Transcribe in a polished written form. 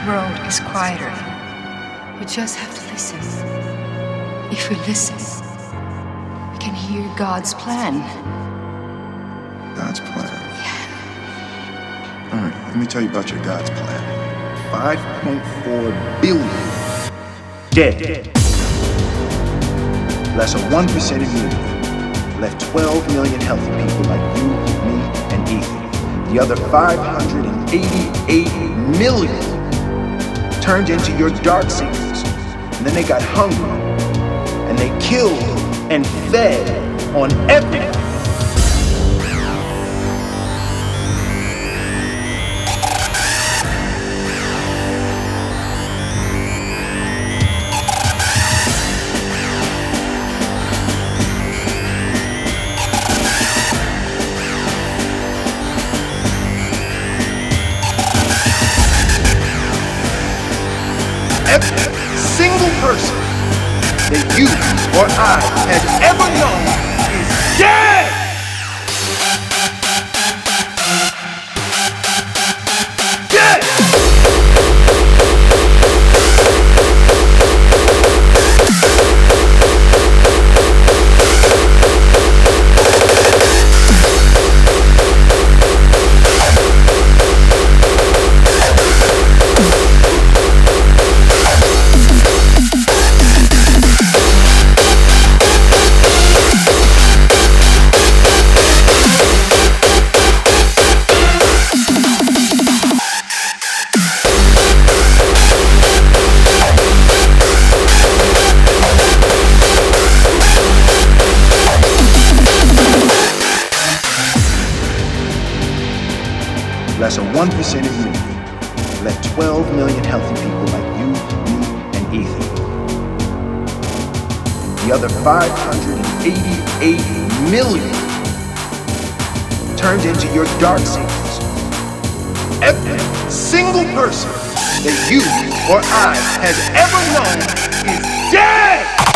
world is quieter. We just have to listen. If we listen, we can hear God's plan. God's plan? All right, let me tell you about your God's plan. 5.4 billion dead. Less of 1% immunity. Left 12 million healthy people like you, me, and Ethan. The other 588 million turned into your dark secrets. And then they got hungry. And they killed and fed on everything. Every single person that you or I has ever known is dead! Dead! Less than 1% immunity. Left 12 million healthy people like you, me, and Ethan. The other 588 million turned into your dark secrets. Every single person that you or I has ever known is dead!